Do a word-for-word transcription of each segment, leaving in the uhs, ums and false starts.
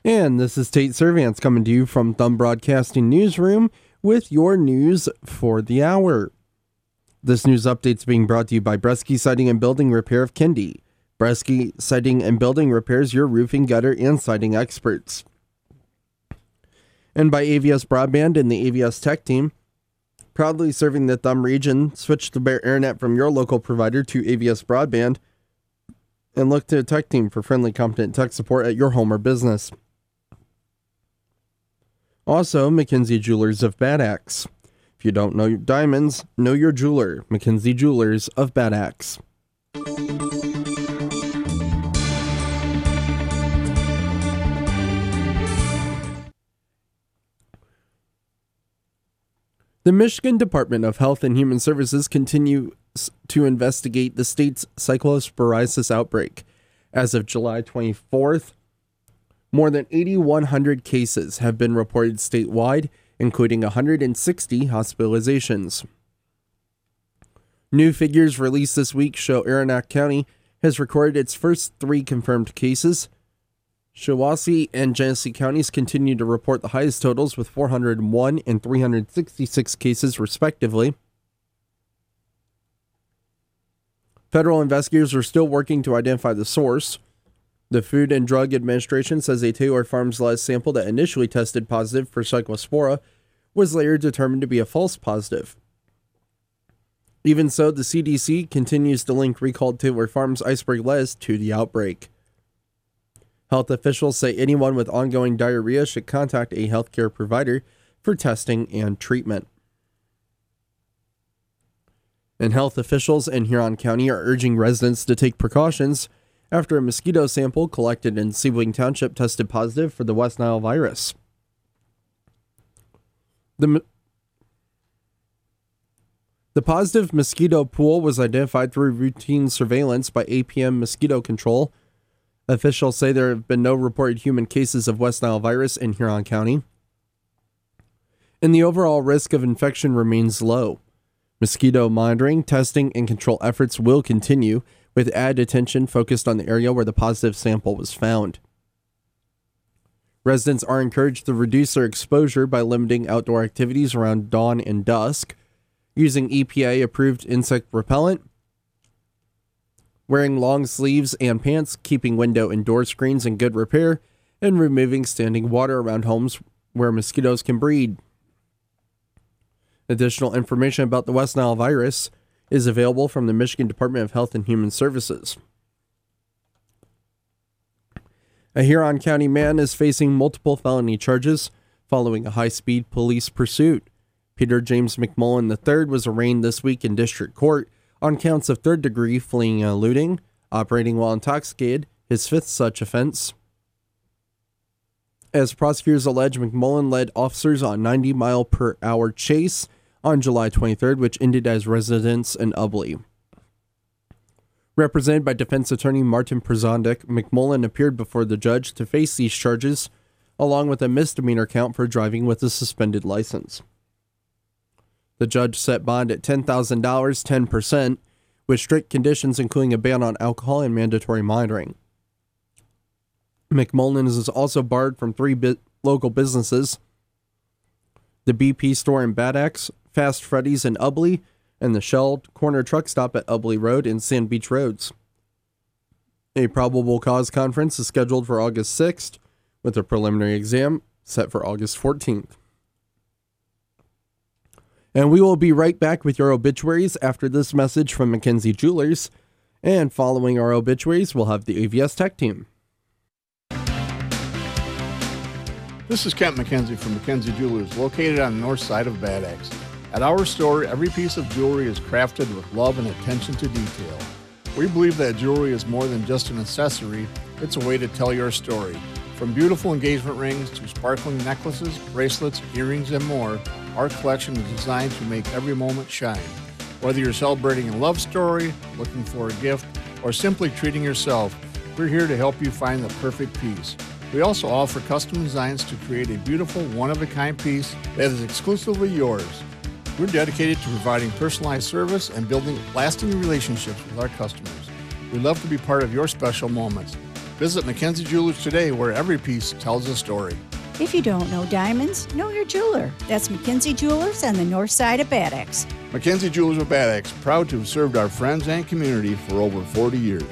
And this is Tate Servants coming to you from Thumb Broadcasting Newsroom with your news for the hour. This news update is being brought to you by Bresky Siding and Building Repair of Kindy. Bresky Siding and Building repairs your roofing, gutter, and siding experts. And by A V S Broadband and the A V S Tech Team, proudly serving the Thumb region. Switch to Bear Internet from your local provider to A V S Broadband and look to the Tech Team for friendly, competent tech support at your home or business. Also, McKenzie Jewelers of Bad Axe. If you don't know your diamonds, know your jeweler. McKenzie Jewelers of Bad Axe. The Michigan Department of Health and Human Services continues to investigate the state's cyclosporiasis outbreak. As of July twenty-fourth, more than eight thousand one hundred cases have been reported statewide, including one hundred sixty hospitalizations. New figures released this week show Aroostook County has recorded its first three confirmed cases. Shiawassee and Genesee counties continue to report the highest totals with four hundred one and three hundred sixty-six cases, respectively. Federal investigators are still working to identify the source. The Food and Drug Administration says a Taylor Farms live sample that initially tested positive for Cyclospora was later determined to be a false positive. Even so, the C D C continues to link recalled Taylor Farms iceberg lettuce to the outbreak. Health officials say anyone with ongoing diarrhea should contact a healthcare provider for testing and treatment. And health officials in Huron County are urging residents to take precautions after a mosquito sample collected in Sebling Township tested positive for the West Nile virus. The, the positive mosquito pool was identified through routine surveillance by A P M Mosquito Control. Officials say there have been no reported human cases of West Nile virus in Huron County, and the overall risk of infection remains low. Mosquito monitoring, testing, and control efforts will continue, with added attention focused on the area where the positive sample was found. Residents are encouraged to reduce their exposure by limiting outdoor activities around dawn and dusk, using E P A-approved insect repellent, wearing long sleeves and pants, keeping window and door screens in good repair, and removing standing water around homes where mosquitoes can breed. Additional information about the West Nile virus is available from the Michigan Department of Health and Human Services. A Huron County man is facing multiple felony charges following a high-speed police pursuit. Peter James McMullen the third was arraigned this week in district court on counts of third-degree fleeing and eluding, operating while intoxicated, his fifth such offense. As prosecutors allege, McMullen led officers on a ninety mile per hour chase on July twenty-third, which ended at his residence in Ubly. Represented by defense attorney Martin Przondik, McMullen appeared before the judge to face these charges, along with a misdemeanor count for driving with a suspended license. The judge set bond at ten thousand dollars, ten percent, with strict conditions including a ban on alcohol and mandatory monitoring. McMullen is also barred from three bi- local businesses: the B P store in Bad Axe, Fast Freddy's in Ubly, and the Shell Corner Truck Stop at Ubly Road and Sand Beach Roads. A probable cause conference is scheduled for August sixth, with a preliminary exam set for August fourteenth. And we will be right back with your obituaries after this message from McKenzie Jewelers. And following our obituaries, we'll have the A V S Tech Team. This is Kent McKenzie from McKenzie Jewelers, located on the north side of Bad Axe. At our store, every piece of jewelry is crafted with love and attention to detail. We believe that jewelry is more than just an accessory, it's a way to tell your story. From beautiful engagement rings to sparkling necklaces, bracelets, earrings, and more, our collection is designed to make every moment shine. Whether you're celebrating a love story, looking for a gift, or simply treating yourself, we're here to help you find the perfect piece. We also offer custom designs to create a beautiful, one-of-a-kind piece that is exclusively yours. We're dedicated to providing personalized service and building lasting relationships with our customers. We love to be part of your special moments. Visit Mackenzie Jewelers today, where every piece tells a story. If you don't know diamonds, know your jeweler. That's Mackenzie Jewelers on the north side of Bad Axe. Mackenzie Jewelers of Bad Axe, proud to have served our friends and community for over forty years.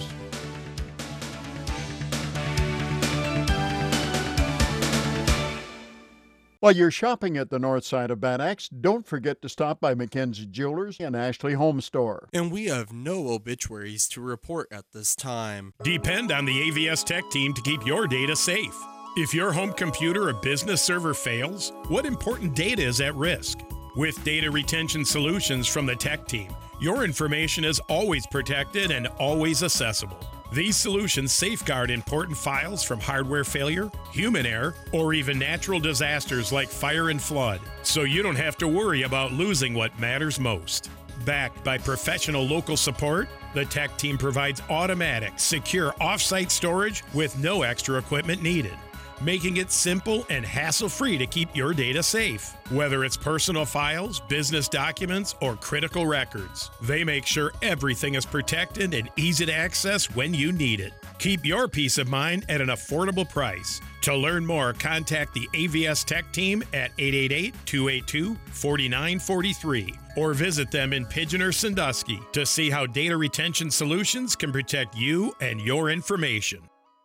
While you're shopping at the north side of Bad Axe, don't forget to stop by Mackenzie Jewelers and Ashley Home Store. And we have no obituaries to report at this time. Depend on the A V S Tech team to keep your data safe. If your home computer or business server fails, what important data is at risk? With data retention solutions from the tech team, your information is always protected and always accessible. These solutions safeguard important files from hardware failure, human error, or even natural disasters like fire and flood, so you don't have to worry about losing what matters most. Backed by professional local support, the tech team provides automatic, secure off-site storage with no extra equipment needed, making it simple and hassle-free to keep your data safe. Whether it's personal files, business documents, or critical records, they make sure everything is protected and easy to access when you need it. Keep your peace of mind at an affordable price. To learn more, contact the A V S Tech team at eight eight eight, two eight two, four nine four three or visit them in Pigeon or Sandusky to see how data retention solutions can protect you and your information.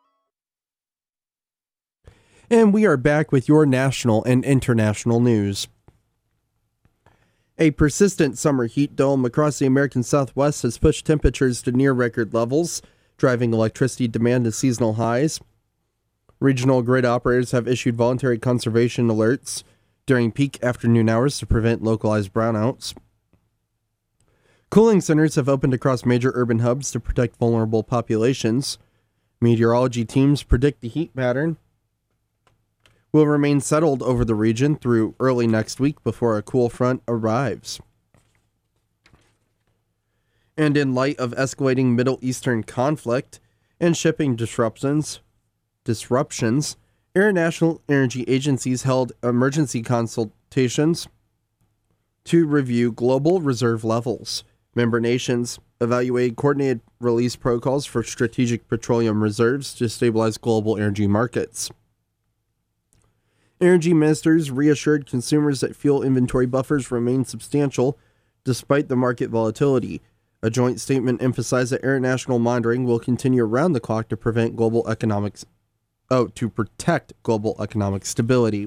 And we are back with your national and international news. A persistent summer heat dome across the American Southwest has pushed temperatures to near record levels, driving electricity demand to seasonal highs. Regional grid operators have issued voluntary conservation alerts during peak afternoon hours to prevent localized brownouts. Cooling centers have opened across major urban hubs to protect vulnerable populations. Meteorology teams predict the heat pattern will remain settled over the region through early next week before a cool front arrives. And in light of escalating Middle Eastern conflict and shipping disruptions, disruptions, international energy agencies held emergency consultations to review global reserve levels. Member nations evaluated coordinated release protocols for strategic petroleum reserves to stabilize global energy markets. Energy ministers reassured consumers that fuel inventory buffers remain substantial despite the market volatility. A joint statement emphasized that international monitoring will continue around the clock to prevent global economics, oh, to protect global economic stability.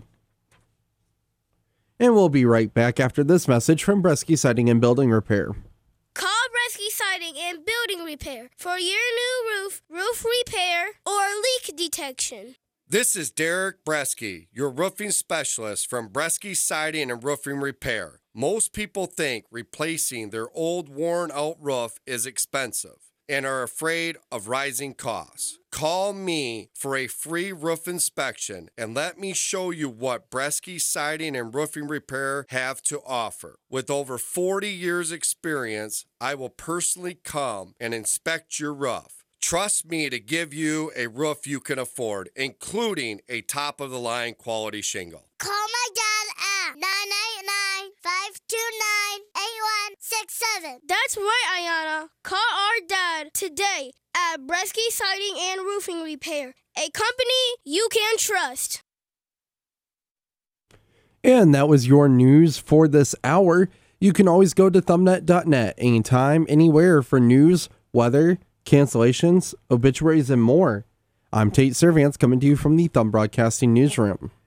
And we'll be right back after this message from Bresky Siding and Building Repair. Call Bresky Siding and Building Repair for your new roof, roof repair, or leak detection. This is Derek Bresky, your roofing specialist from Bresky Siding and Roofing Repair. Most people think replacing their old worn-out roof is expensive and are afraid of rising costs. Call me for a free roof inspection and let me show you what Bresky Siding and Roofing Repair have to offer. With over forty years experience, I will personally come and inspect your roof. Trust me to give you a roof you can afford, including a top-of-the-line quality shingle. Call my dad at nine eight nine, five two nine, eight one six seven. That's right, Ayana. Call our dad today at Bresky Siding and Roofing Repair, a company you can trust. And that was your news for this hour. You can always go to thumbnet dot net anytime, anywhere for news, weather, cancellations, obituaries, and more. I'm Tate Servance coming to you from the Thumb Broadcasting Newsroom.